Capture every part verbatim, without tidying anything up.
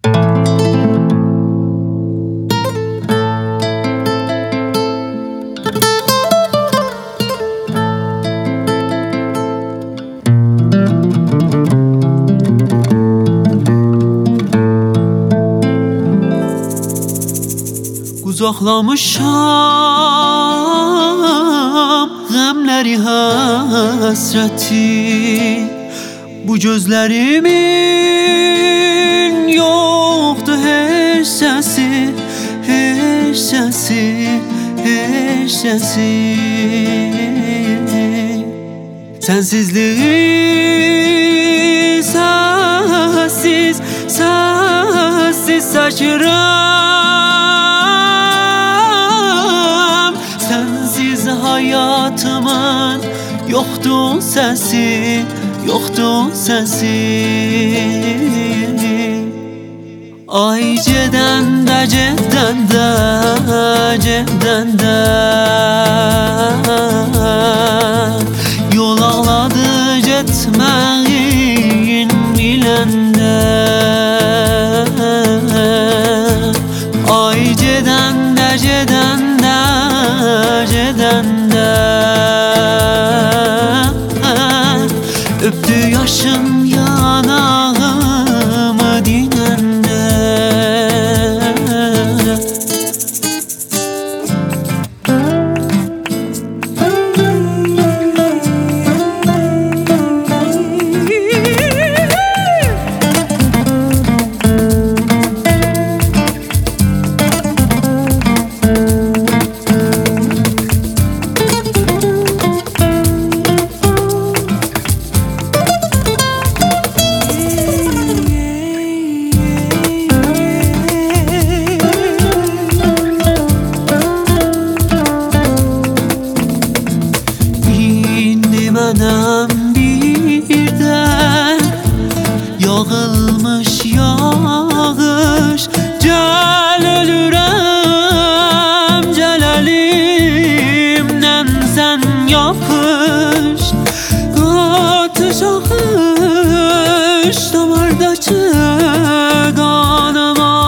Uzaqlamışam qəmləri həsrəti, bu gözlərimin yoxdur heç səsi, heç səsi, heç səsi. Sənsizliyi səssiz, səssiz çəkirəm. Sənsiz həyatımın yoxdur səsi, yoxdur səsi. Ay gedəndə, gedəndə, gedəndə yol ağladı getməyin biləndə. Ay gedəndə, gedəndə, gedəndə öpdü yaşım yanağımı dinəndə. Mənəm birdən yağılmış yağış, gəl ölürəm, gəl əlimdən sən yapış. Atış axış damardakı qanıma,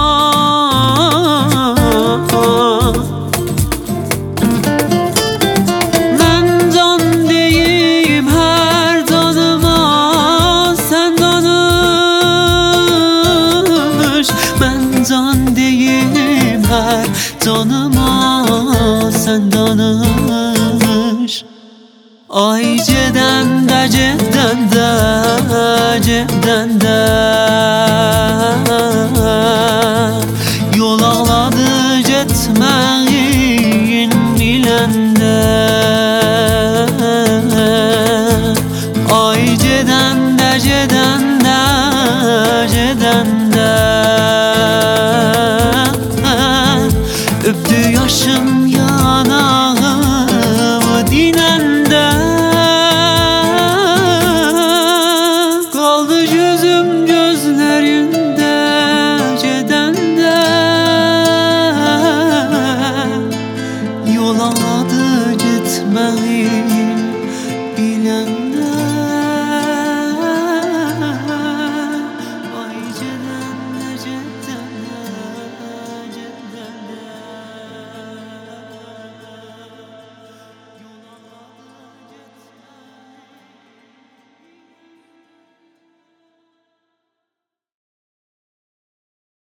can deyim hər canıma sən danış. Ay gedəndə, gedəndə, gedəndə yol ağladı getməyin biləndə. Ay gedəndə, gedəndə, gedəndə